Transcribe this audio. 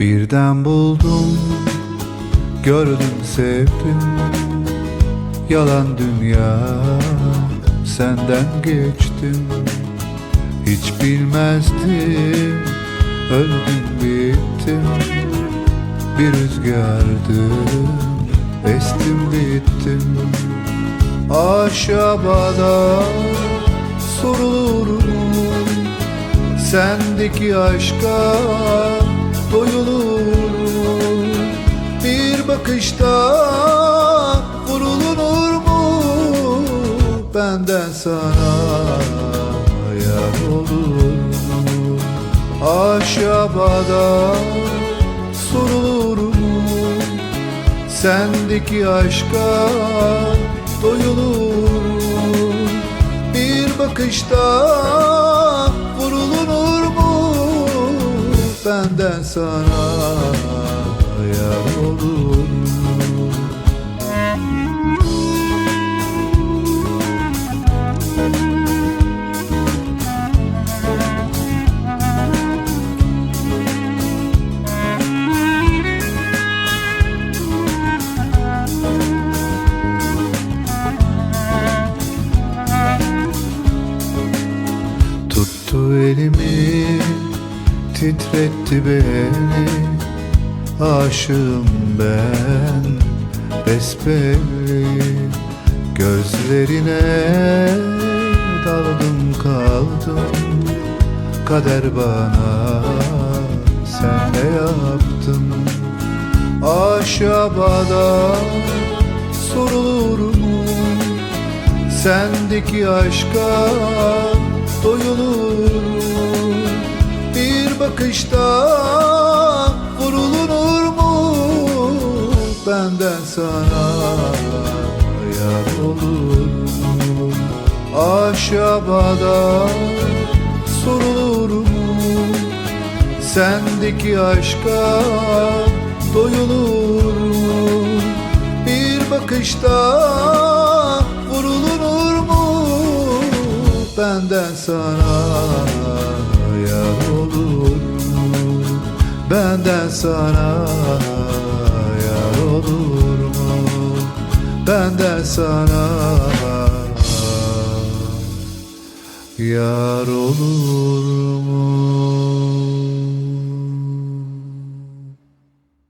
Birden buldum, gördüm, sevdim. Yalan dünya, senden geçtim. Hiç bilmezdim, öldüm bittim. Bir rüzgardım, estim bittim. Aşabada sorulurum, sendeki aşka doyulurum. Bir bakışta vurulur mu benden sana yar olur mu? Aşabada sorulurum, sendeki aşka doyulurum. Bir bakışta vurulur mu benden sana yar olur mu? Tuttu elimi, titretti beni. Aşığım ben besbelli, gözlerine daldım kaldım. Kader bana sen ne yaptın? Aşabada sorulurum, sendeki aşka doyulurum. Bir bakışta vurulur mu benden sana yar olur mu? Aşabada sorulurum, sendeki aşka doyulurum. Bir bakışta vurulur mu benden sana yar olur mu? Benden sana yar olur mu? Benden sana yar olur mu?